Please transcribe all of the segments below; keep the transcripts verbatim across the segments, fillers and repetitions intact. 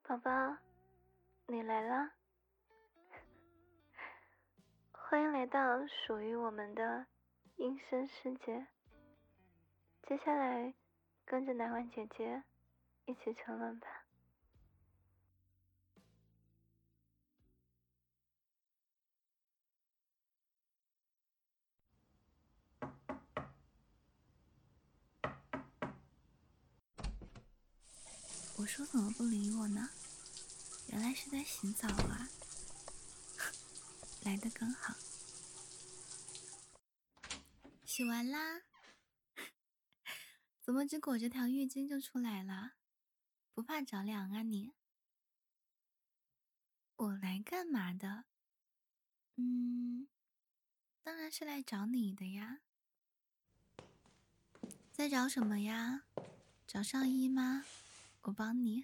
宝宝，你来啦！欢迎来到属于我们的音声世界。接下来，跟着奶婉姐姐一起沉沦吧。 我说怎么不理我呢？原来是在洗澡啊，来的刚好。洗完啦，怎么只裹着条浴巾就出来了？不怕着凉啊你？我来干嘛的？嗯，当然是来找你的呀。在找什么呀？找上衣吗？我帮你。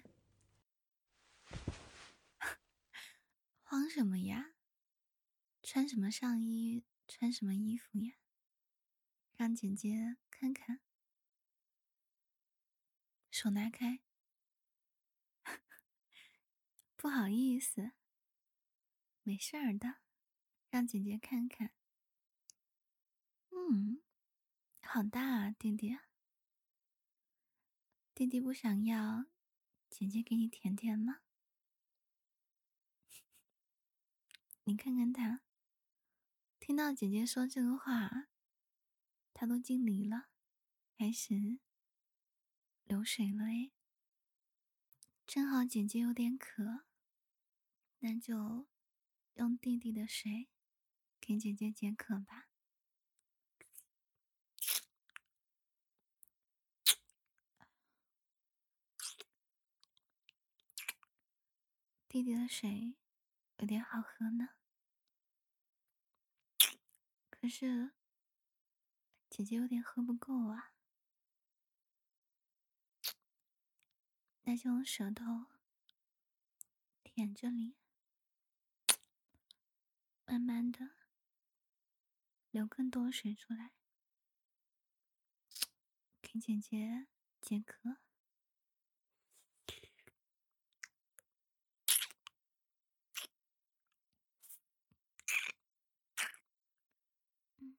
慌什么呀？穿什么上衣？穿什么衣服呀？让姐姐看看。手拿开。不好意思。没事儿的，让姐姐看看。嗯，好大啊，弟弟。弟弟不想要，姐姐给你舔舔吗？你看看他，听到姐姐说这个话，他都尽力了，开始流水了诶。正好姐姐有点渴，那就用弟弟的水给姐姐解渴吧。弟弟的水有点好喝呢，可是姐姐有点喝不够啊。那就用舌头舔这里，慢慢的流更多水出来，给姐姐解渴。嗯，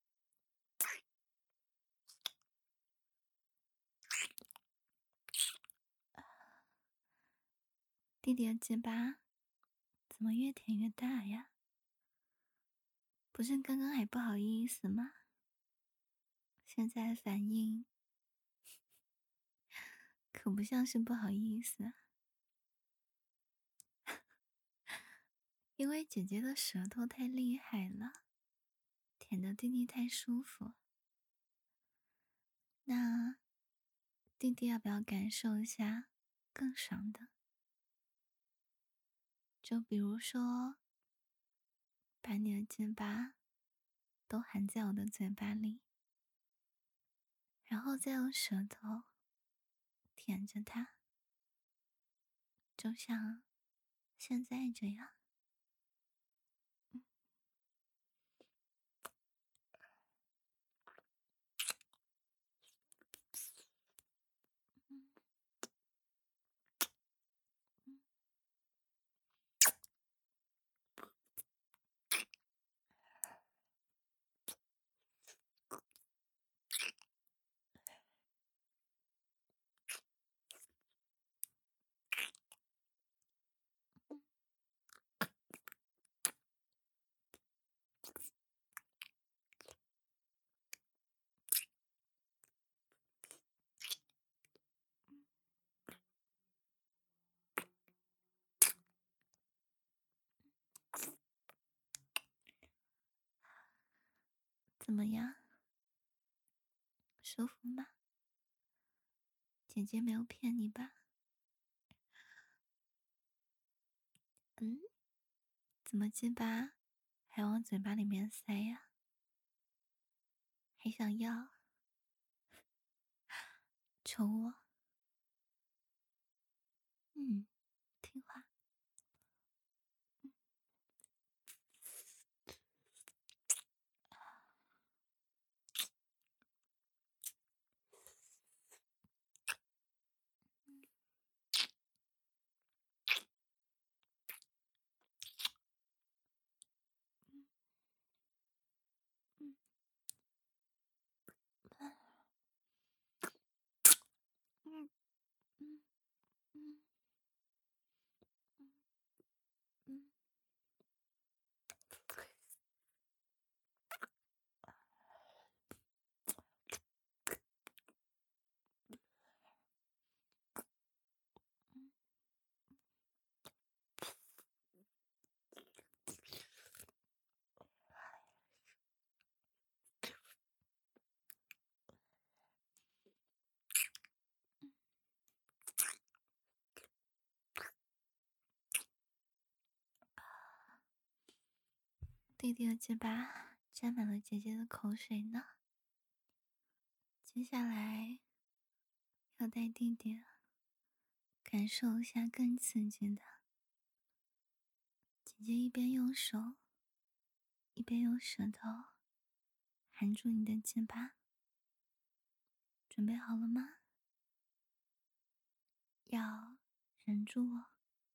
弟弟的嘴巴怎么越舔越大呀？不是刚刚还不好意思吗？现在反应可不像是不好意思啊。因为姐姐的舌头太厉害了，舔的弟弟太舒服。那弟弟要不要感受一下更爽的？就比如说，把你的嘴巴都含在我的嘴巴里，然后再用舌头舔着它，就像现在这样。嗯嗯怎么样？舒服吗？姐姐没有骗你吧？嗯？怎么鸡巴还往嘴巴里面塞呀？还想要？求我？嗯，听话。 弟弟的嘴巴沾满了姐姐的口水呢。接下来要带弟弟感受一下更刺激的。姐姐一边用手，一边用舌头含住你的嘴巴，准备好了吗？要忍住哦。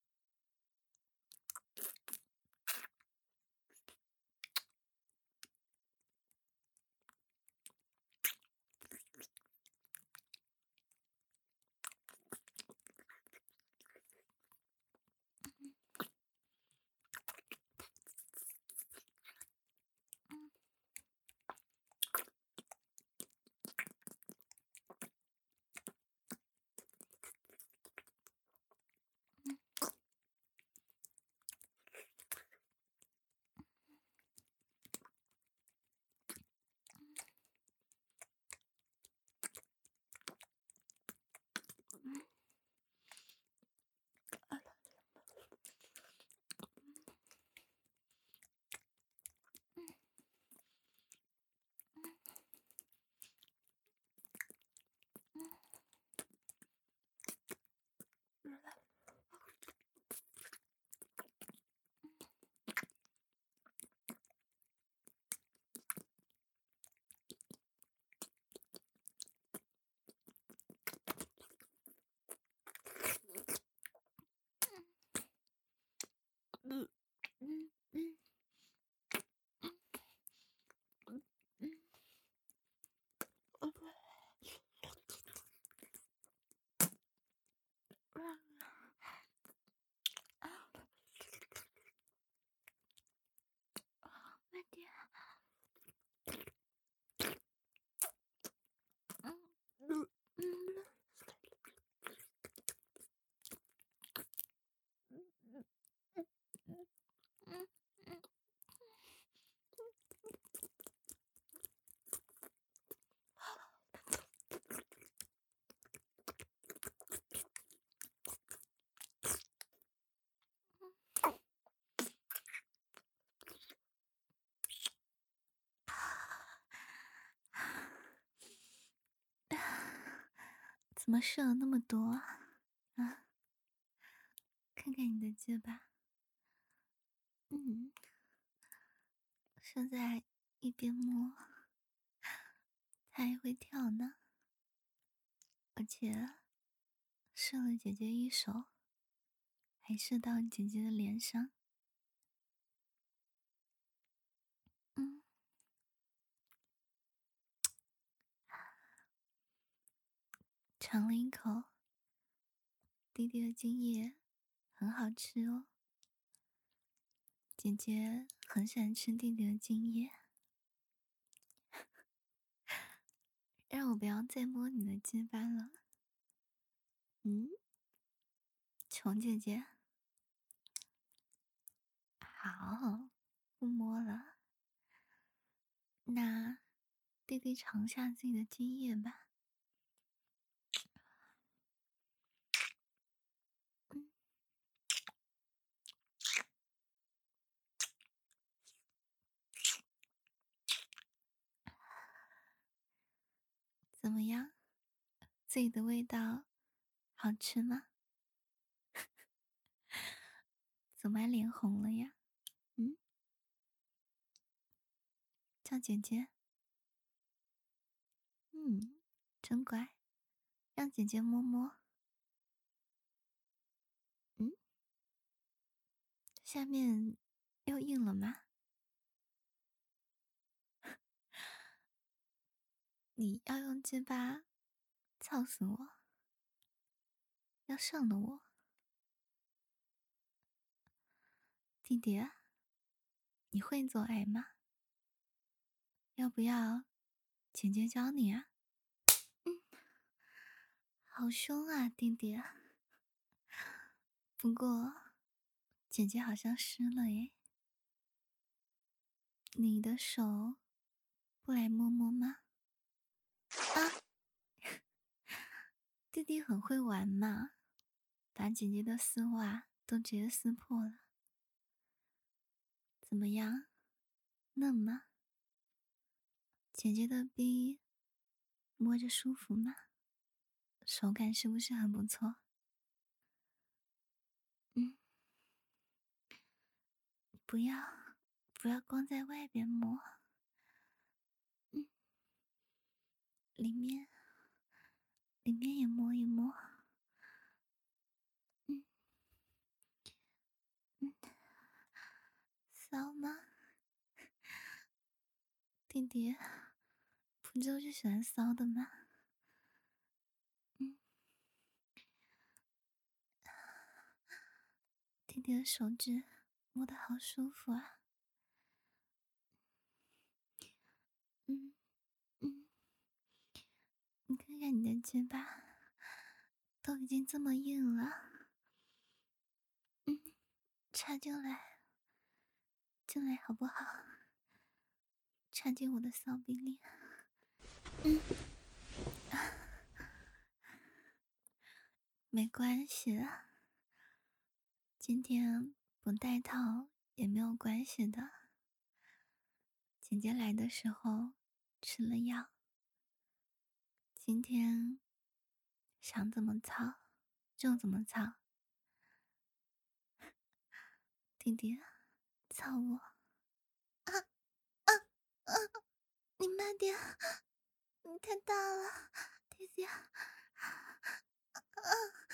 嗯嗯嗯嗯嗯，慢点。嗯嗯嗯。怎么射了那么多啊？啊，看看你的嘴巴，嗯，射在一边摸，它还会跳呢，而且射了姐姐一手，还射到姐姐的脸上。嗯，尝了一口，弟弟的精液很好吃哦。姐姐很喜欢吃弟弟的精液。让我不要再摸你的鸡巴了。嗯，穷姐姐，好，不摸了。那弟弟尝下自己的精液吧。嗯，怎么样？自己的味道好吃吗？怎么还脸红了呀？嗯，叫姐姐。嗯，真乖，让姐姐摸摸。嗯，下面又硬了吗？你要用鸡巴操死我，要上了我。弟弟，你会做爱吗？要不要姐姐教你啊？嗯，好凶啊，弟弟。不过姐姐好像湿了耶，你的手不来摸摸吗？啊，弟弟很会玩嘛，把姐姐的丝袜都直接撕破了。怎么样？ 嫩吗？姐姐的逼摸着舒服吗？手感是不是很不错？嗯，不要，不要光在外边摸，嗯，里面，里面也摸一摸，嗯嗯，骚吗？弟弟，不就是喜欢骚的吗？嗯，弟弟的手指摸得好舒服啊，嗯嗯，你看看你的肩膀，都已经这么硬了，嗯，插进来，进来好不好？插进我的骚逼里，嗯，没关系啊，今天不戴套也没有关系的。姐姐来的时候吃了药，今天想怎么操就怎么操。弟弟，操我！啊啊啊！你慢点，你太大了，弟弟。啊啊！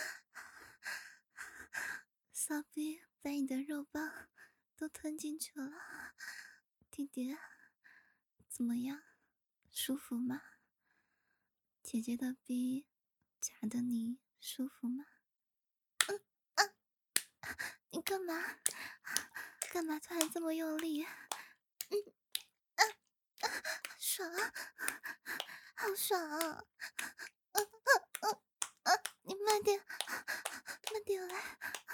骚逼把你的肉棒都吞进去了，弟弟，怎么样？舒服吗？姐姐的逼夹的你舒服吗？嗯啊！你干嘛？干嘛突然这么用力？嗯啊啊！爽啊！好爽啊！嗯嗯嗯嗯，你慢点，慢点来。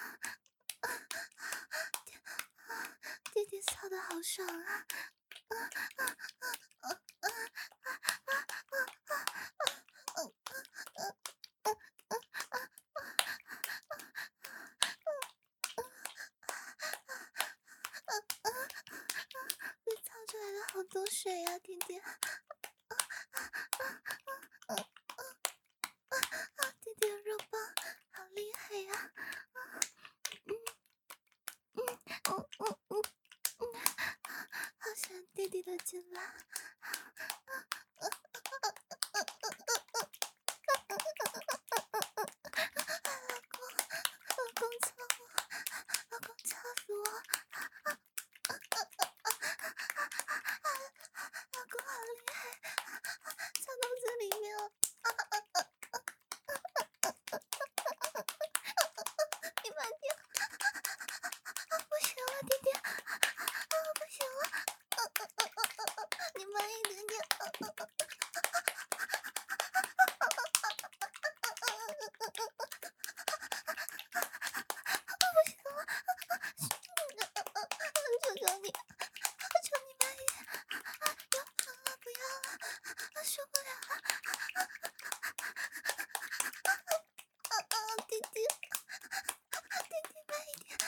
弟弟操的好爽啊！啊啊啊啊啊啊啊啊啊！被操出来了好多水呀、啊，弟弟！啊啊啊啊啊！弟弟的肉棒好厉害呀、啊！嗯嗯嗯嗯嗯嗯，好喜欢弟弟的肩膀！老公操我！老公操死我！老公好厉害，操到这里面了！你慢点，不行了，弟弟，不行了，你慢一点点。求求你，求你慢一点，要喷了，不要了，受不了了！啊啊，弟弟，弟弟慢一点，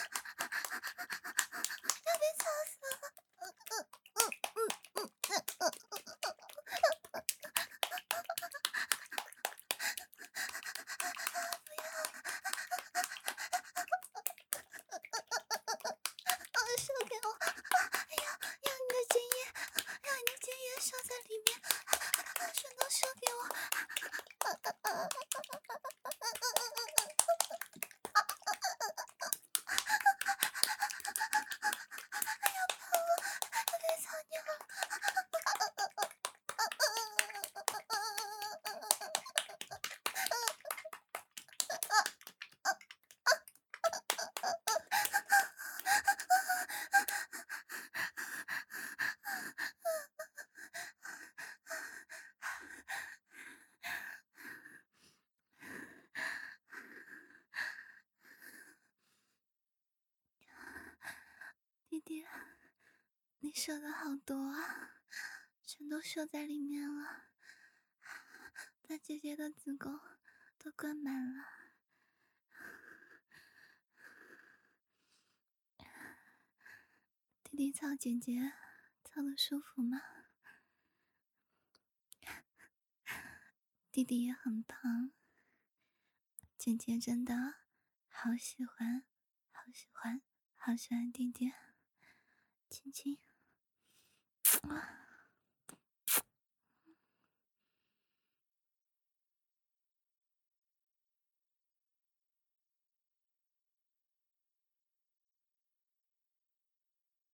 要被操死了！嗯嗯嗯嗯嗯嗯嗯，不要了！啊，射给我！要要你的精液，让你的精液射在里面，全都射给我！要喷了，要该操你了！弟弟，你射的好多啊，全都射在里面了，把姐姐的子宫都灌满了。弟弟操姐姐， 操的舒服吗？弟弟也很棒，姐姐真的好喜欢，好喜欢，好喜欢弟弟，亲亲。